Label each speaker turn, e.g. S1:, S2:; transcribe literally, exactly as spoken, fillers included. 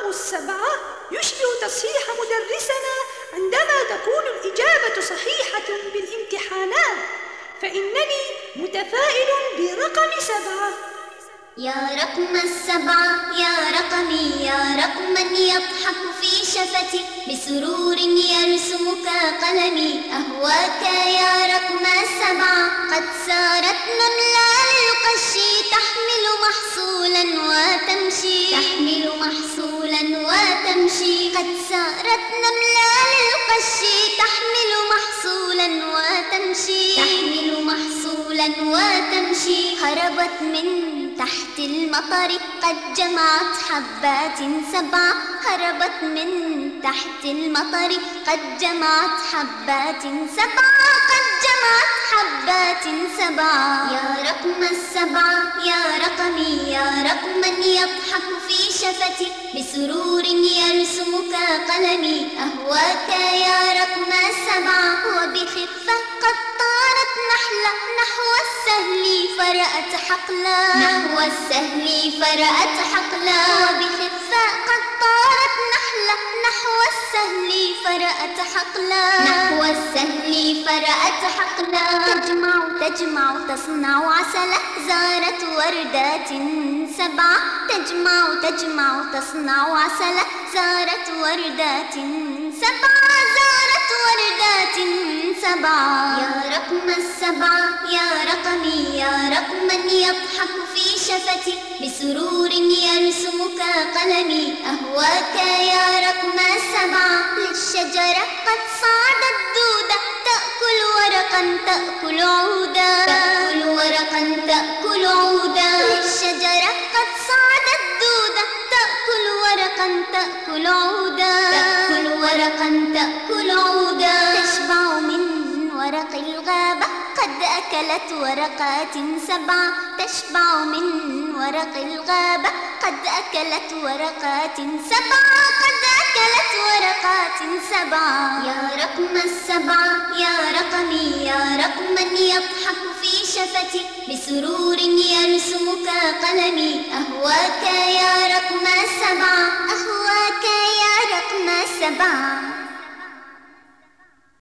S1: السبعة يشبه تصحيح مدرسنا عندما تكون الإجابة صحيحة بالامتحانات، فإنني متفائل برقم سبعة.
S2: يا رقم السبعة يا رقمي، يا رقما يضحك في شفتي، بسرور يرسمك قلمي، أهواك يا رقم السبعة. قد سارت نملة للقش تحمل محصولا وتمشي، تحمل محصولا وتمشي. قد سارت نملة للقش تحمل محصولا وتمشي، تحمل محصولا وتمشي. هربت من تحت المطر قد جمعت حبات سبعة، هربت من تحت المطر قد جمعت حبات سبعة، قد جمعت حبات سبعة. يا رقم السبعة يا رقمي، يا رقما يضحك في شفتي، بسرور يرسمك قلمي، أهواك يا رقم السبعة. وبخفة قد طارت نحلة نحو السهل فرأت حقلا، نحو السهل فرأت حقلا. وبخفة قد طارت نحلة نحو السهل فرأت حقلا، نحو السهل فرأت حقلا. تجمع تجمع تصنع عسلا، زارت وردات سبعة، تجمع تجمع تصنع عسلا، زارت وردات سبعة، زارت وردات سبعة. يا رقم السبعة يا رقمي، يا رقما يضحك في شفتي، بسرور يرسمك قلمي، أهواك يا رقم السبعة. للشجرة قد صعدت دودة تأكل ورقا تأكل عودا، تأكل ورقا تأكل عودا. للشجرة قد صعدت دودة تأكل ورقا تأكل عودا، تأكل ورقا تأكل عودا. تشبع من ورق الغابة قد أكلت ورقات سبعة، تشبع من ورق الغابة قد أكلت ورقات سبعة، قد أكلت ورقات سبعة. يا رقم السبعة يا رقمي، يا رقما يضحك في شفتي، بسرور يرسمك قلمي، أهواك يا رقم السبعة، أهواك يا رقم السبعة.